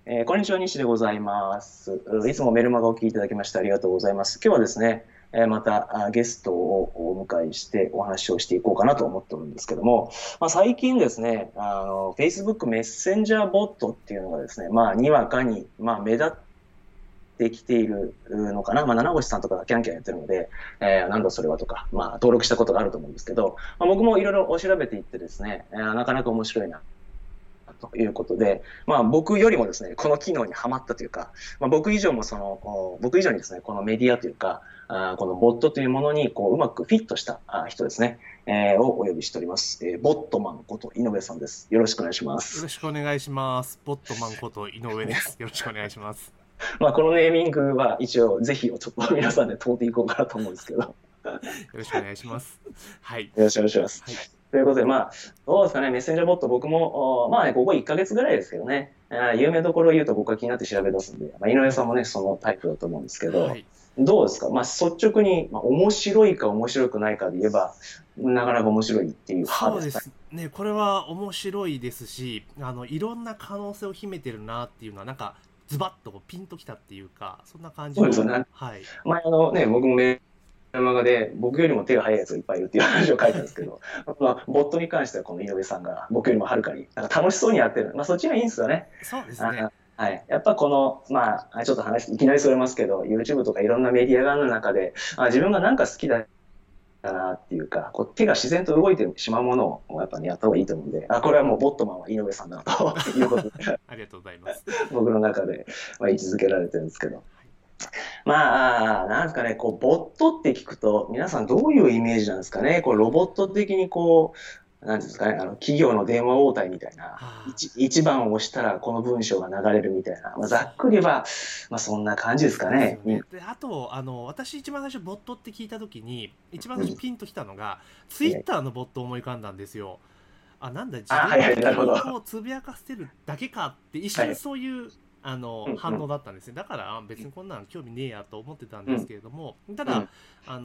こんにちは、西でございます。いつもメルマガを聞いていただきましてありがとうございます。今日はですね、またゲストをお迎えしてお話をしていこうかなと思ってるんですけども、最近ですね、Facebook メッセンジャーボットっていうのがですね、にわかに、目立ってきているのかな。七星さんとかがキャンキャンやってるので、なんだそれはとか、登録したことがあると思うんですけど、僕もいろいろ調べていってですね、なかなか面白いなということで、僕よりもですね、この機能にはまったというか、僕以上にですね、このメディアというか、このボットというものにうまくフィットした人ですね、をお呼びしております。ボットマンこと井上さんです。よろしくお願いしまよろす。 しくお願いします。ボットマンこと井上です。よろしくお願いします。 このネーミングは一応ぜひちょっと皆さんで通っていこうかなと思うんですけど、よよろしくお願いします。はい。 ろしくお願いします。 はい。 ということで、どうですかね、メッセンジャーボット、僕も、ここ1ヶ月ぐらいですけどね、有名どころを言うと僕は気になって調べ出すんで、井上さんもね、そのタイプだと思うんですけど、 はい。 どうですか、率直に、面白いか面白くないかで言えば、なかなか面白いっていう派そうですかね。 ですね。これは面白いですし、いろんな可能性を秘めてるなっていうのは、なんか、ズバッとピンときたっていうか、そんな感じの、 そうですよね。 はい。 前僕もメルマガで僕よりも手が早いやつがいっぱいいるっていう話を書いたんですけど、ボットに関してはこの井上さんが僕よりもはるかになんか楽しそうにやってる。そっちがいいんですよね。 そうですね。 あはい。やっぱこの、ちょっと話、いきなりそれますけど、YouTube とかいろんなメディアがある中で、自分がなんか好きだなっていうか、手が自然と動いてしまうものをやっぱね、やった方がいいと思うんで、これはもうボットマンは井上さんだなということで、 ありがとうございます。 僕の中で、位置づけられてるんですけど。なんですかね、ボットって聞くと、皆さんどういうイメージなんですかね。ロボット的になんていうんですかね、企業の電話応対みたいな、 は一番を押したらこの文章が流れるみたいな、ざっくりは、そんな感じですかそうですよね。 ね。で、あと、私一番最初ボットって聞いたときに、一番うん。 最初ピンときたのが、ツイッターのボットを思い浮かんだんですよ。なんだ、自はいはい、 動的なるほど。 にはつぶやかせてるだけかって一瞬い。 そういう反応うんうん。 だったんですね。だから別にこんなん興味ねえやと思ってたんですうんけれども、ただうん。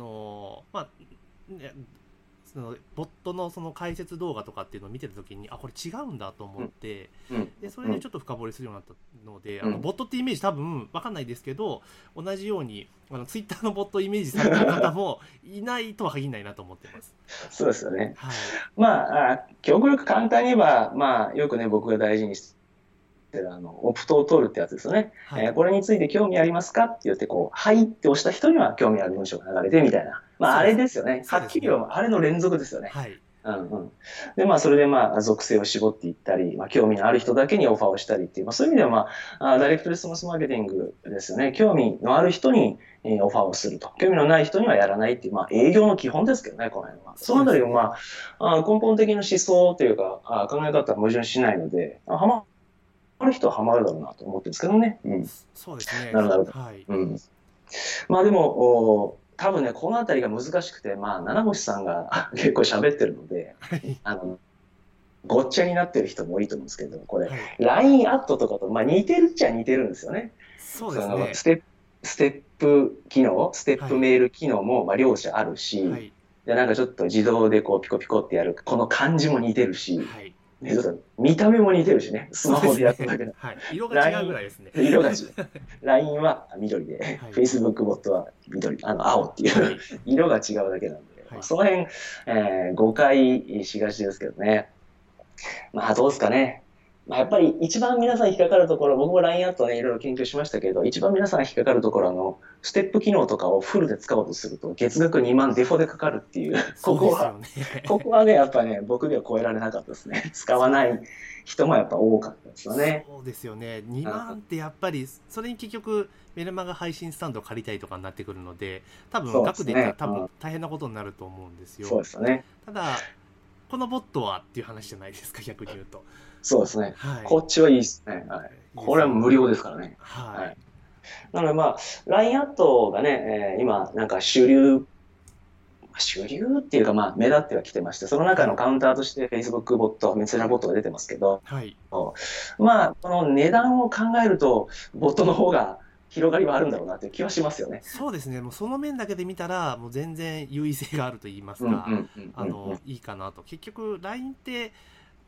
ね、そのボットのその解説動画とかっていうのを見てた時に、これ違うんだと思っうんて、 うんでそれうんでちょっと深掘りするようになったので、 うん。 ボットってイメージ多分わかんないですけど、同じようにツイッターのボットをイメージされてる方もいないとは限らないなと思ってます。 そうですよね。 はい。 極力簡単に言えば、よくね、僕が大事にしてるオプトを取るってやつですよね。 はい。 これについて興味ありますかって言って、はいって押した人には興味ある文章が流れてみたいな。あれそうです。 ですよね。はっきり言えそうですね。 ばあれの連続ですよね。 はい。 うんうん。で、それで属性を絞っていったり、興味のある人だけにオファーをしたりっていう、そういう意味ではダイレクトレスポンスマーケティングですよね。興味のある人にオファーをすると。興味のない人にはやらないっていう、営業の基本ですけどね、この辺は。そそうのあたりがですね。 根本的な思想というか、考え方は矛盾しないので、はまる人はハマるだろうなと思ってるんですけどね。うん。 そうですね。 なるほど、なるほど。 はい。 うん。でも、多分ね、このあたりが難しくて、七星さんが結構喋ってるので、 はい。 あの、ごっちゃになってる人も多いと思うんですけど、これ、 はい。 LINE アットとかと、似てるっちゃ似てるんですよね。 そうでその、 すね。 ステップ機能、ステッはい。 プメール機能も、両者あるし、 はい。 で、なんかちょっと自動でピコピコってやる、この感じも似てるし、 はい。 でちょっと見た目も似てるしね、スそうマホでやったですね。 だけで。 はい。色が違うぐ LINE、 らいですね。 色が違う。LINE は緑で、 はい。 Facebook ボットは緑、青っていうはい。 色が違うだけなんで、 はい。 その辺、誤解しがちですけどね。どうですかね。やっぱり一番皆さん引っかかるところ、僕も LINE アットね、いろいろ研究しましたけど、一番皆さん引っかかるところ、ステップ機能とかをフルで使おうとすると、月額2万デフォでかかるっていう、 そうですよね。 ここはね、やっぱね、僕では超えられなかったですね。使わない人もやっぱ多かったですよね。 そうですよね。2万っうん、 てやっぱり、それに結局、メルマガ配信スタンド借りたいとかになってくるので、多分、 そうで額で言ったらすね。 多分大変なことになると思うんですよ。 そうですよね。 ただ、このボットはっていう話じゃないですか、逆に言うと。 そうですね。 はい。 こっちはいいですね。はい。 いいですよね。 これは無料ですからね。 はい。 はい。なのでLINE アットがね、今、なんか主流っていうか目立ってはきてまして、その中はい。 のカウンターとして Facebook ボット、メッセンジャーボットが出てますけど、 はい。 この値段を考えると、ボットの方が広がりはあるんだろうなという気はしますよね。 そうですね。もうその面だけで見たら、もう全然優位性があると言いますうんうか、 んうんうんうん。 いいかなと。結局、LINE って、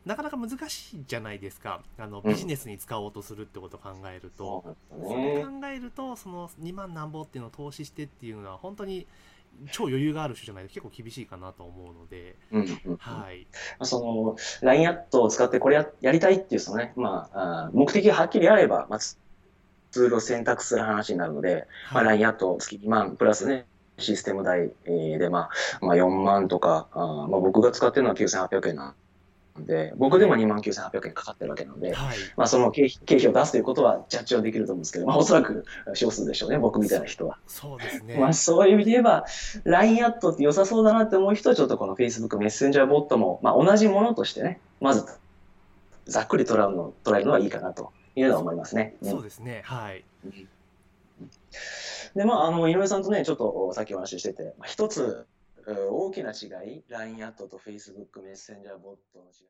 なかなか難しいじゃないですか。ビジうん。 ネスに使おうとするってことを考えると、 そうなんですそれね。 考えると、その2万なんぼっていうのを投資してっていうのは、本当に超余裕がある人じゃないと結構厳しいかなと思うので、 うん、うん、うん。まはい。 あ、LINE アットを使ってこれやりたいっていう、目的がはっきりあれば、ツールを選択する話になるので、 はい。 LINE アット月2万プラスね、システム代で、4万とか、僕が使ってるのは9800円なんで、僕でもはい。 29800円かかってるわけなので、 はい。 その経費を出すということはジャッジはできると思うんですけど、おそらく少数でしょうね、僕みたいな人は。 そうですね。 そういう意味で言えば、LINE アットって良さそうだなって思う人は、ちょっとこの Facebook メッセンジャーボットも、同じものとしてね、まずざっくり捉えるのはいいかなというのは思いますね。うん。 そうですね。はい。 で、井上さんとね、ちょっとさっきお話ししてて、一つ大きな違い、LINE アットと Facebook メッセンジャーボットの違い。